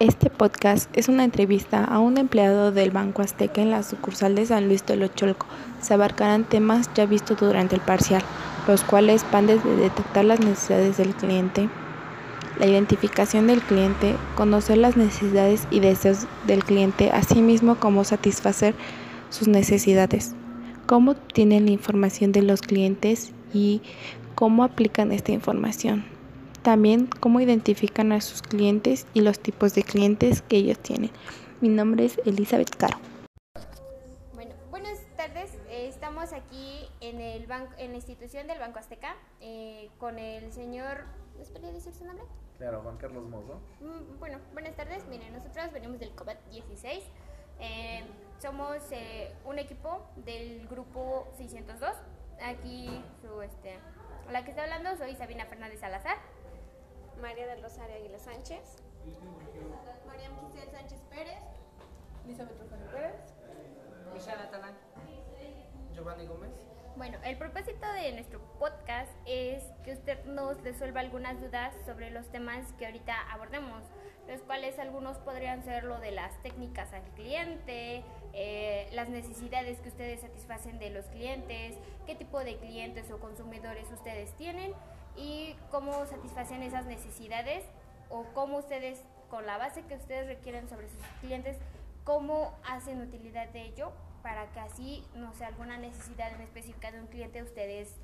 Este podcast es una entrevista a un empleado del Banco Azteca en la sucursal de San Luis Tolocholco. Se abarcarán temas ya vistos durante el parcial, los cuales van desde detectar las necesidades del cliente, la identificación del cliente, conocer las necesidades y deseos del cliente, así mismo como satisfacer sus necesidades, cómo obtienen la información de los clientes y cómo aplican esta información. También cómo identifican a sus clientes y los tipos de clientes que ellos tienen. Mi nombre es Elizabeth Caro. Bueno, buenas tardes. Estamos aquí en la institución del Banco Azteca con el señor. ¿Les podría decir su nombre? Claro, Juan Carlos Mozo. Bueno, buenas tardes. Miren, nosotros venimos del COVID-16. Somos un equipo del grupo 602. Aquí la que está hablando soy Sabina Fernández Salazar. María del Rosario Aguilar Sánchez. María Giselle Sánchez Pérez. Elizabeth Rosario Pérez. Michelle Atalán. Giovanni Gómez. Bueno, el propósito de nuestro podcast es que usted nos resuelva algunas dudas sobre los temas que ahorita abordemos, los cuales algunos podrían ser lo de las técnicas al cliente, las necesidades que ustedes satisfacen de los clientes, qué tipo de clientes o consumidores ustedes tienen y cómo satisfacen esas necesidades o cómo ustedes, con la base que ustedes requieren sobre sus clientes, cómo hacen utilidad de ello para que así, no sé, alguna necesidad en específica de un cliente ustedes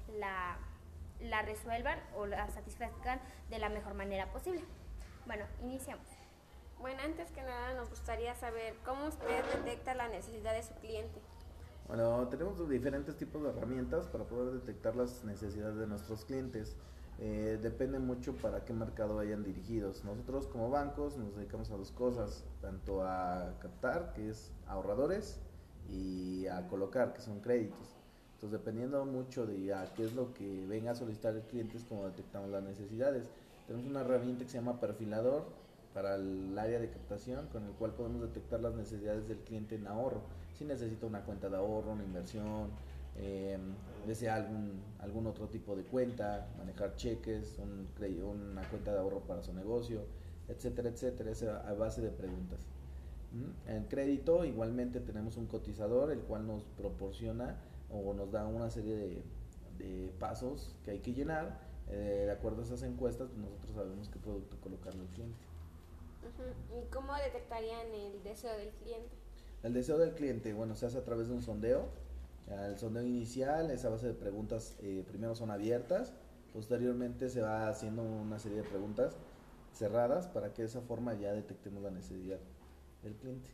la resuelvan o la satisfazcan de la mejor manera posible. Bueno, iniciamos. Bueno, antes que nada nos gustaría saber cómo usted detecta la necesidad de su cliente. Bueno, tenemos diferentes tipos de herramientas para poder detectar las necesidades de nuestros clientes. Depende mucho para qué mercado vayan dirigidos. Nosotros como bancos nos dedicamos a dos cosas, tanto a captar, que es ahorradores, y a colocar, que son créditos. Entonces, dependiendo mucho de a qué es lo que venga a solicitar el cliente, es como detectamos las necesidades. Tenemos una herramienta que se llama perfilador para el área de captación, con el cual podemos detectar las necesidades del cliente en ahorro. Si necesita una cuenta de ahorro, una inversión, desea algún otro tipo de cuenta, manejar cheques, una cuenta de ahorro para su negocio, etcétera, etcétera, es a base de preguntas. En crédito igualmente tenemos un cotizador, el cual nos proporciona o nos da una serie de pasos que hay que llenar. De acuerdo a esas encuestas, pues nosotros sabemos qué producto colocarle al cliente. ¿Y cómo detectarían el deseo del cliente? El deseo del cliente, bueno, se hace a través de un sondeo. El sondeo inicial, esa base de preguntas, primero son abiertas, posteriormente se va haciendo una serie de preguntas cerradas para que de esa forma ya detectemos la necesidad del cliente.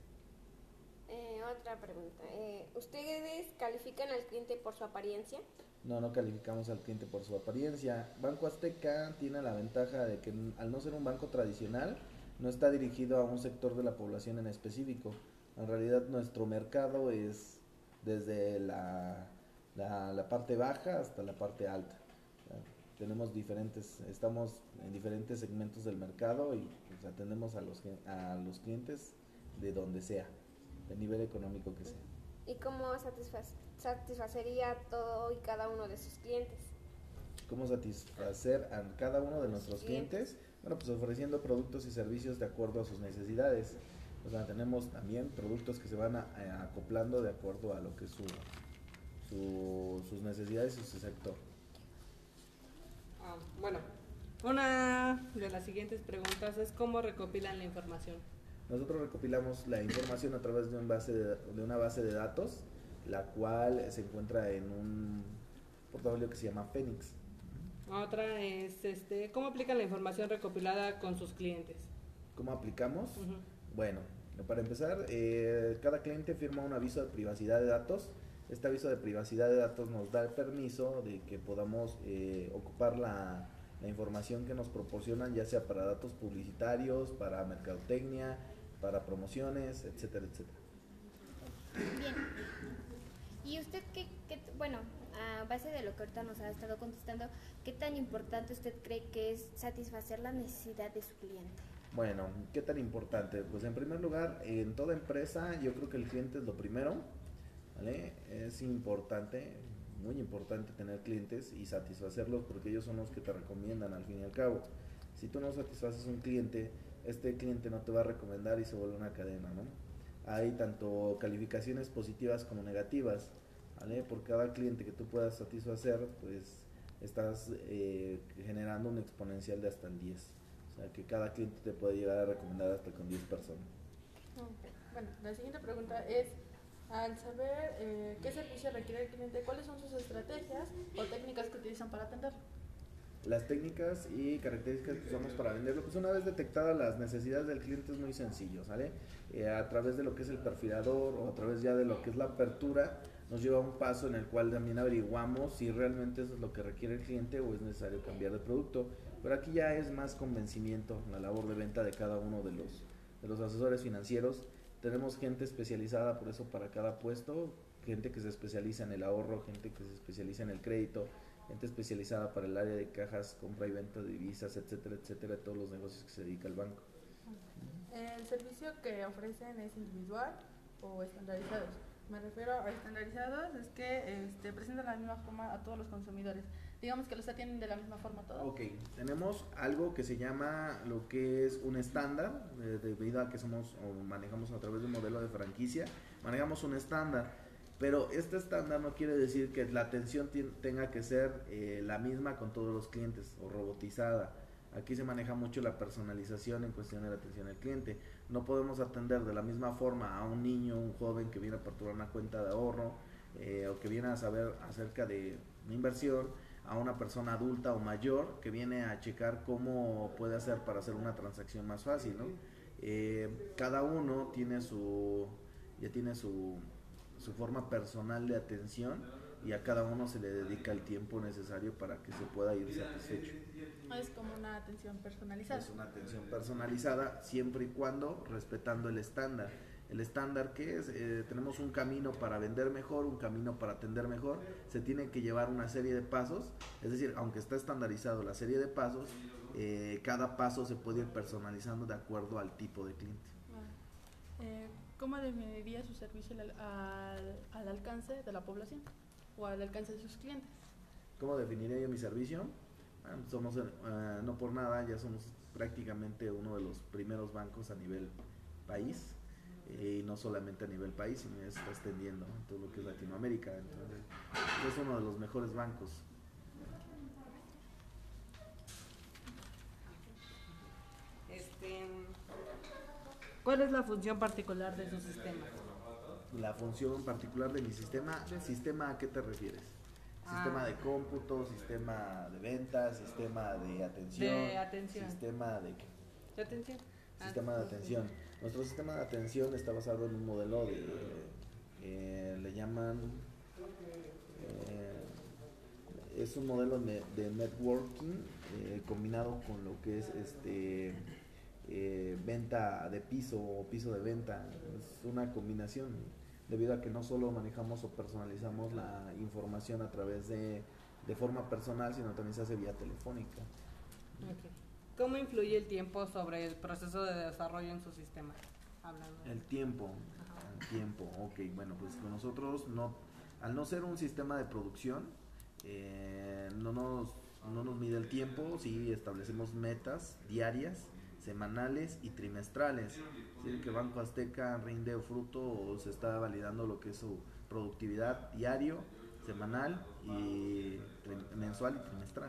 Otra pregunta, ¿ustedes califican al cliente por su apariencia? No calificamos al cliente por su apariencia. Banco Azteca tiene la ventaja de que al no ser un banco tradicional, no está dirigido a un sector de la población en específico. En realidad nuestro mercado es desde la parte baja hasta la parte alta. Estamos en diferentes segmentos del mercado y pues, atendemos a los clientes de donde sea, del nivel económico que sea. ¿Y cómo satisfacería todo y cada uno de sus clientes? ¿Cómo satisfacer a cada uno de nuestros clientes? Bueno, pues ofreciendo productos y servicios de acuerdo a sus necesidades. O sea, tenemos también productos que se van acoplando de acuerdo a lo que es sus necesidades y su sector. Bueno, una de las siguientes preguntas es cómo recopilan la información. Nosotros recopilamos la información a través de una base de datos, la cual se encuentra en un portafolio que se llama Fénix. Otra es cómo aplican la información recopilada con sus clientes. ¿Cómo aplicamos? Bueno, para empezar, cada cliente firma un aviso de privacidad de datos. Este aviso de privacidad de datos nos da el permiso de que podamos ocupar la información que nos proporcionan, ya sea para datos publicitarios, para mercadotecnia, para promociones, etcétera, etcétera. Bien. ¿Y usted bueno, a base de lo que ahorita nos ha estado contestando, qué tan importante usted cree que es satisfacer la necesidad de su cliente? Bueno, ¿qué tan importante? Pues en primer lugar, en toda empresa yo creo que el cliente es lo primero, ¿vale? Es importante, muy importante tener clientes y satisfacerlos porque ellos son los que te recomiendan al fin y al cabo. Si tú no satisfaces un cliente, este cliente no te va a recomendar y se vuelve una cadena, ¿no? Hay tanto calificaciones positivas como negativas, ¿vale? Por cada cliente que tú puedas satisfacer, pues estás generando un exponencial de hasta el 10. O sea, que cada cliente te puede llegar a recomendar hasta con 10 personas. Okay. Bueno, la siguiente pregunta es, al saber qué servicio requiere el cliente, ¿cuáles son sus estrategias o técnicas que utilizan para atenderlo? Las técnicas y características que usamos para venderlo, pues una vez detectadas las necesidades del cliente es muy sencillo, ¿sale? A través de lo que es el perfilador o a través ya de lo que es la apertura, nos lleva a un paso en el cual también averiguamos si realmente eso es lo que requiere el cliente o es necesario cambiar de producto. Pero aquí ya es más convencimiento, la labor de venta de cada uno de los asesores financieros. Tenemos gente especializada por eso para cada puesto, gente que se especializa en el ahorro, gente que se especializa en el crédito, gente especializada para el área de cajas, compra y venta de divisas, etcétera, etcétera, todos los negocios que se dedica al banco. ¿El servicio que ofrecen es individual o estandarizados? Me refiero a estandarizados, es que presentan la misma forma a todos los consumidores. Digamos que los atienden de la misma forma a todos. Ok, tenemos algo que se llama lo que es un estándar, debido a que somos o manejamos a través de un modelo de franquicia, manejamos un estándar, pero este estándar no quiere decir que la atención tenga que ser la misma con todos los clientes o robotizada. Aquí se maneja mucho la personalización en cuestión de la atención al cliente. No podemos atender de la misma forma a un niño, un joven que viene a aperturar una cuenta de ahorro o que viene a saber acerca de una inversión, a una persona adulta o mayor que viene a checar cómo puede hacer para hacer una transacción más fácil, ¿no? Cada uno tiene su forma personal de atención y a cada uno se le dedica el tiempo necesario para que se pueda ir satisfecho. Es como una atención personalizada. Es una atención personalizada siempre y cuando respetando el estándar. El estándar que es, tenemos un camino para vender mejor, un camino para atender mejor, se tiene que llevar una serie de pasos, es decir, aunque está estandarizado la serie de pasos, cada paso se puede ir personalizando de acuerdo al tipo de cliente. ¿Cómo definiría su servicio al alcance de la población o al alcance de sus clientes? ¿Cómo definiría yo mi servicio? Bueno, somos, no por nada, ya somos prácticamente uno de los primeros bancos a nivel país. Y no solamente a nivel país, sino ya se está extendiendo en todo lo que es Latinoamérica. Entonces, es uno de los mejores bancos. ¿Cuál es la función particular de su sistema? La función particular de mi sistema, ¿sistema a qué te refieres? Sistema de cómputo, sistema de ventas, sistema de atención. ¿Sistema de qué? ¿De atención? Sistema de atención. Nuestro sistema de atención está basado en un modelo le llaman, es un modelo de networking combinado con lo que es venta de piso o piso de venta. Es una combinación debido a que no solo manejamos o personalizamos la información a través de forma personal, sino también se hace vía telefónica. Okay. ¿Cómo influye el tiempo sobre el proceso de desarrollo en su sistema? El tiempo, ok, bueno, pues con nosotros al no ser un sistema de producción, no nos mide el tiempo, sí establecemos metas diarias, semanales y trimestrales. Es decir, que Banco Azteca rinde fruto o se está validando lo que es su productividad diario, semanal y mensual y trimestral.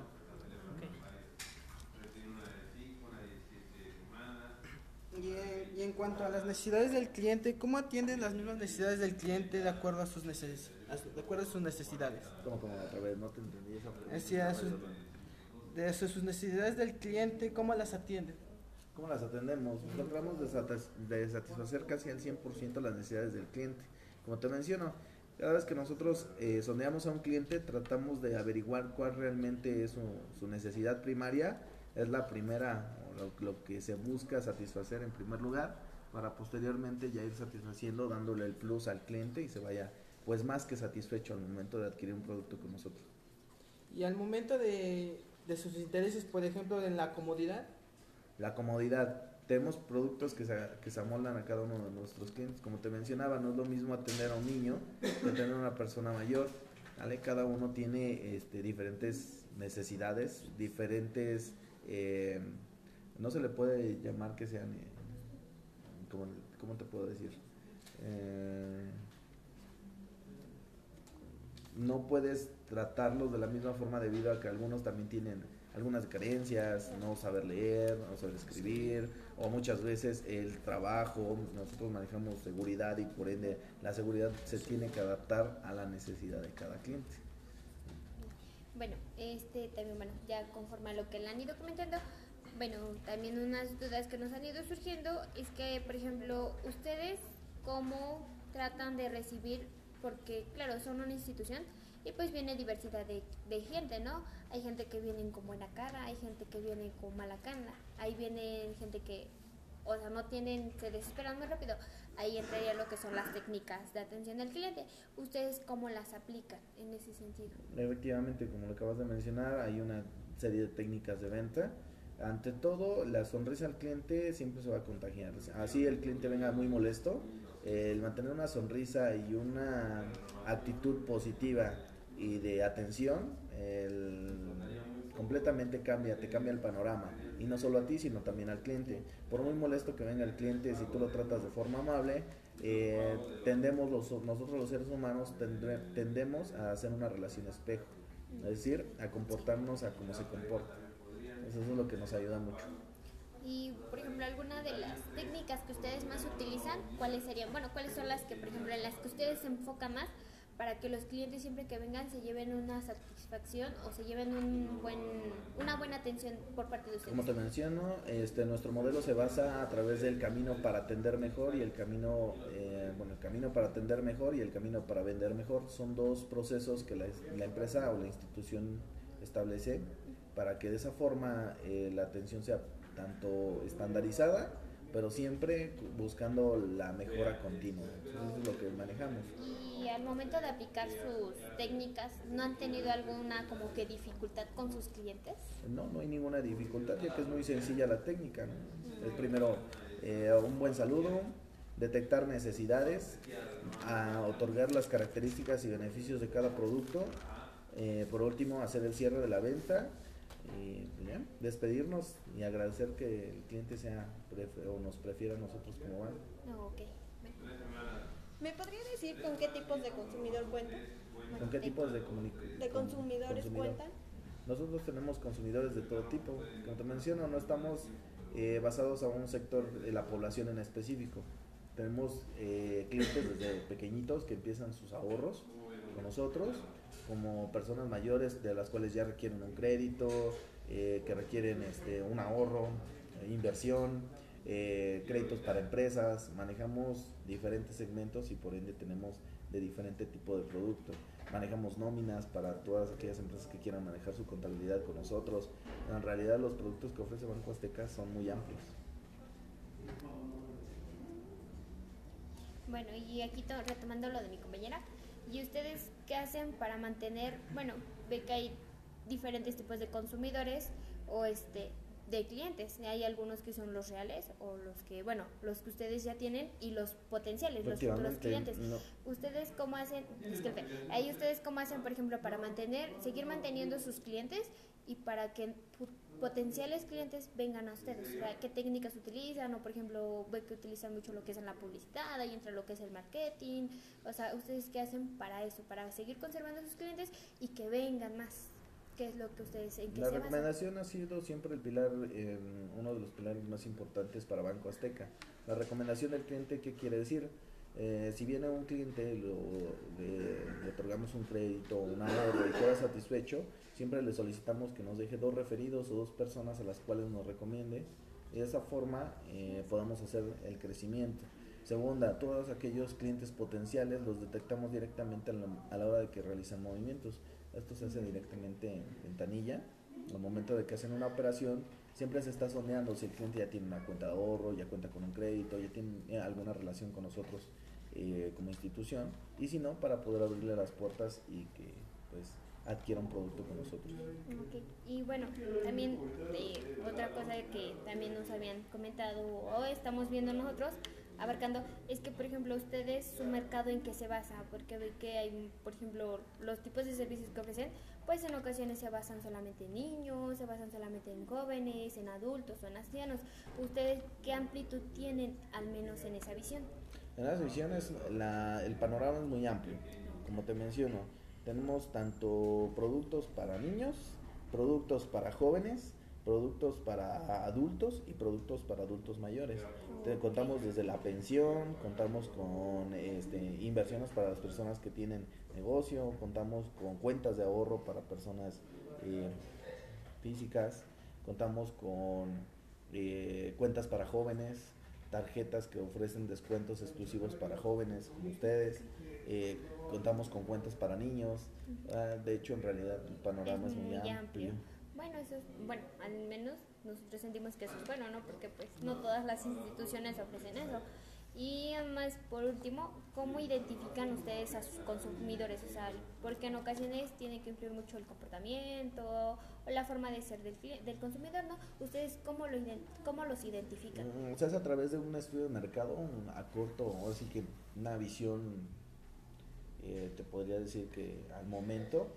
Y en cuanto a las necesidades del cliente, ¿cómo atienden las mismas necesidades del cliente de acuerdo a sus necesidades? ¿Cómo otra vez? No te entendí esa pregunta. De sus necesidades del cliente, ¿cómo las atienden? ¿Cómo las atendemos? Tratamos de satisfacer casi al 100% las necesidades del cliente. Como te menciono, cada vez que nosotros sondeamos a un cliente, tratamos de averiguar cuál realmente es su necesidad primaria. Es la primera, lo que se busca satisfacer en primer lugar, para posteriormente ya ir satisfaciendo, dándole el plus al cliente y se vaya pues más que satisfecho al momento de adquirir un producto con nosotros. Y al momento de sus intereses, por ejemplo, en la comodidad. La comodidad. Tenemos productos que se amoldan a cada uno de nuestros clientes. Como te mencionaba, no es lo mismo atender a un niño que atender a una persona mayor, ¿vale? Cada uno tiene diferentes necesidades, diferentes no se le puede llamar que sean, ¿cómo te puedo decir? No puedes tratarlos de la misma forma debido a que algunos también tienen algunas carencias, no saber leer, no saber escribir, o muchas veces el trabajo. Nosotros manejamos seguridad y por ende la seguridad se tiene que adaptar a la necesidad de cada cliente. Bueno, también, bueno, ya conforme a lo que le han ido comentando, bueno, también unas dudas que nos han ido surgiendo es que, por ejemplo, ustedes cómo tratan de recibir, porque claro, son una institución y pues viene diversidad de gente, ¿no? Hay gente que viene con buena cara, hay gente que viene con mala cara, ahí viene gente que, o sea, no tienen, se desesperan muy rápido. Ahí entraría lo que son las técnicas de atención al cliente. ¿Ustedes cómo las aplican en ese sentido? Efectivamente, como lo acabas de mencionar, hay una serie de técnicas de venta. Ante todo, la sonrisa al cliente siempre se va a contagiar. Así el cliente venga muy molesto, el mantener una sonrisa y una actitud positiva y de atención, completamente te cambia el panorama, y no solo a ti sino también al cliente. Por muy molesto que venga el cliente, si tú lo tratas de forma amable, nosotros los seres humanos tendemos a hacer una relación espejo, es decir, a comportarnos a como se comporta. Eso es lo que nos ayuda mucho. Y, por ejemplo, alguna de las técnicas que ustedes más utilizan, ¿cuáles serían? Bueno, ¿cuáles son las que, por ejemplo, en las que ustedes se enfocan más para que los clientes siempre que vengan se lleven una satisfacción o se lleven una buena atención por parte de ustedes? Como te menciono, nuestro modelo se basa a través del camino para atender mejor y el camino para atender mejor y el camino para vender mejor. Son dos procesos que la empresa o la institución establece para que de esa forma la atención sea tanto estandarizada, pero siempre buscando la mejora continua. Eso es lo que manejamos. Y al momento de aplicar sus técnicas, ¿no han tenido alguna como que dificultad con sus clientes? No hay ninguna dificultad, ya que es muy sencilla la técnica, ¿no? Es primero un buen saludo, detectar necesidades, otorgar las características y beneficios de cada producto, por último hacer el cierre de la venta, y ya, despedirnos y agradecer que el cliente nos prefiera a nosotros como banco. Okay. ¿Me podría decir con qué tipos de consumidor cuentan? ¿Con qué tipos de consumidores cuentan? Nosotros tenemos consumidores de todo tipo. Como te menciono, no estamos basados a un sector de la población en específico. Tenemos clientes desde pequeñitos que empiezan sus ahorros con nosotros, como personas mayores de las cuales ya requieren un crédito, que requieren un ahorro, inversión, créditos para empresas. Manejamos diferentes segmentos y por ende tenemos de diferente tipo de producto. Manejamos nóminas para todas aquellas empresas que quieran manejar su contabilidad con nosotros. En realidad los productos que ofrece Banco Azteca son muy amplios. Bueno, y aquí retomando lo de mi compañera, ¿y ustedes qué hacen para mantener, bueno, ve que hay diferentes tipos de consumidores o de clientes? Hay algunos que son los reales o los que ustedes ya tienen y los potenciales, los futuros clientes. No. ¿Ustedes cómo hacen, ustedes cómo hacen, por ejemplo, para seguir manteniendo sus clientes y para que potenciales clientes vengan a ustedes? O sea, ¿qué técnicas utilizan? O, por ejemplo, ve que utilizan mucho lo que es en la publicidad, ahí entra lo que es el marketing. O sea, ¿ustedes qué hacen para eso? Para seguir conservando a sus clientes y que vengan más. ¿Qué es lo que ustedes en qué La se recomendación ha sido siempre el pilar, uno de los pilares más importantes para Banco Azteca. La recomendación del cliente, ¿qué quiere decir? Si viene un cliente, le otorgamos un crédito, un ahorro y queda satisfecho, siempre le solicitamos que nos deje 2 referidos o 2 personas a las cuales nos recomiende, y de esa forma podamos hacer el crecimiento. Segunda, todos aquellos clientes potenciales los detectamos directamente a la hora de que realizan movimientos. Esto se hace directamente en ventanilla. Al momento de que hacen una operación, siempre se está sondeando si el cliente ya tiene una cuenta de ahorro, ya cuenta con un crédito, ya tiene alguna relación con nosotros como institución, y si no, para poder abrirle las puertas y que pues adquiera un producto con nosotros. Okay. Y bueno, también otra cosa que también nos habían comentado o estamos viendo nosotros, abarcando, es que, por ejemplo, ustedes, su mercado en qué se basa, porque ve que hay, por ejemplo, los tipos de servicios que ofrecen, pues en ocasiones se basan solamente en niños, se basan solamente en jóvenes, en adultos o en ancianos. ¿Ustedes qué amplitud tienen, al menos en esa visión? En las visiones, el panorama es muy amplio. Como te menciono, tenemos tanto productos para niños, productos para jóvenes, productos para adultos y productos para adultos mayores. Contamos desde la pensión, contamos con inversiones para las personas que tienen negocio, contamos con cuentas de ahorro para personas físicas, contamos con cuentas para jóvenes, tarjetas que ofrecen descuentos exclusivos para jóvenes como ustedes, contamos con cuentas para niños. De hecho, en realidad el panorama es muy amplio. Bueno, eso es, bueno, al menos nosotros sentimos que eso es bueno, ¿no? Porque pues no todas las instituciones ofrecen eso. Y además, por último, ¿cómo identifican ustedes a sus consumidores? O sea, porque en ocasiones tiene que influir mucho el comportamiento o la forma de ser del consumidor, ¿no? ¿Ustedes cómo los identifican? O sea, es a través de un estudio de mercado a corto, o así que una visión, te podría decir que al momento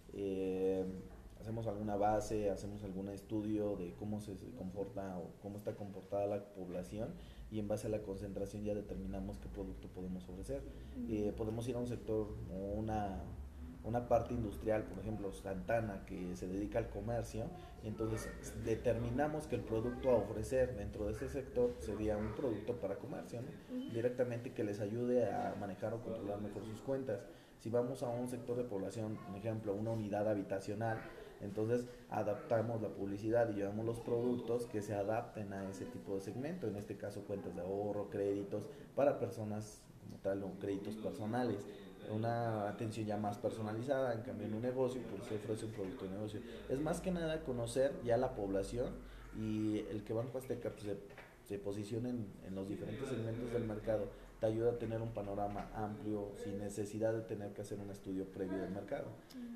hacemos alguna base, hacemos algún estudio de cómo se comporta o cómo está comportada la población, y en base a la concentración ya determinamos qué producto podemos ofrecer. Podemos ir a un sector o una parte industrial, por ejemplo Santana, que se dedica al comercio, y entonces determinamos que el producto a ofrecer dentro de ese sector sería un producto para comercio, ¿no? Directamente, que les ayude a manejar o controlar mejor sus cuentas. Si vamos a un sector de población, por ejemplo una unidad habitacional, entonces adaptamos la publicidad y llevamos los productos que se adapten a ese tipo de segmento, en este caso cuentas de ahorro, créditos para personas como tal, o créditos personales, una atención ya más personalizada. En cambio, en un negocio pues se ofrece un producto de negocio. Es más que nada conocer ya la población, y el que Banco Azteca pues, se posicione en los diferentes segmentos del mercado te ayuda a tener un panorama amplio sin necesidad de tener que hacer un estudio previo del mercado.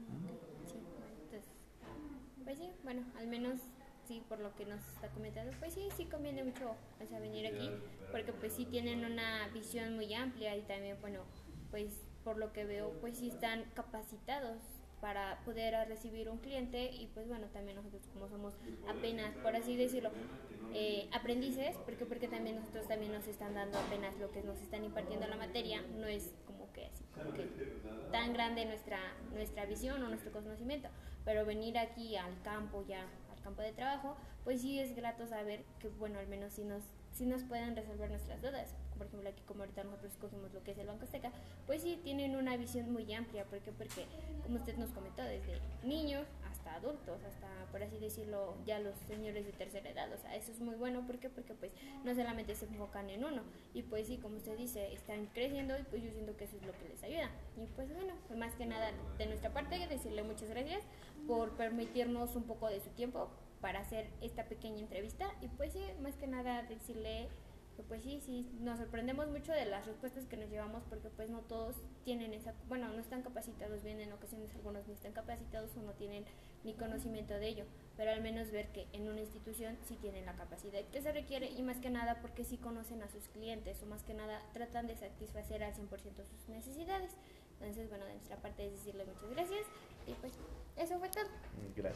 Pues sí, bueno, al menos sí, por lo que nos está comentando, pues sí conviene mucho, o sea, venir aquí, porque pues sí tienen una visión muy amplia, y también, bueno, pues por lo que veo, pues sí están capacitados para poder recibir un cliente. Y pues bueno, también nosotros, como somos apenas, por así decirlo, aprendices, porque también nosotros también nos están dando apenas lo que nos están impartiendo la materia, no es como que así, como que tan grande nuestra visión o nuestro conocimiento, pero venir aquí al campo de trabajo, pues sí es grato saber que, bueno, al menos sí nos pueden resolver nuestras dudas. Por ejemplo, aquí, como ahorita nosotros escogimos lo que es el Banco Azteca, pues sí tienen una visión muy amplia, porque como usted nos comentó, desde niños hasta adultos, hasta, por así decirlo, ya los señores de tercera edad. O sea, eso es muy bueno, porque pues no solamente se enfocan en uno, y pues sí, como usted dice, están creciendo, y pues yo siento que eso es lo que les ayuda. Y pues bueno, más que nada de nuestra parte, decirle muchas gracias por permitirnos un poco de su tiempo para hacer esta pequeña entrevista. Y pues sí, más que nada decirle que pues sí, nos sorprendemos mucho de las respuestas que nos llevamos, porque pues no todos tienen no están capacitados bien, en ocasiones algunos no están capacitados o no tienen ni conocimiento de ello, pero al menos ver que en una institución sí tienen la capacidad que se requiere, y más que nada porque sí conocen a sus clientes, o más que nada tratan de satisfacer al 100% sus necesidades. Entonces, bueno, de nuestra parte es decirle muchas gracias, y pues eso fue todo. Gracias.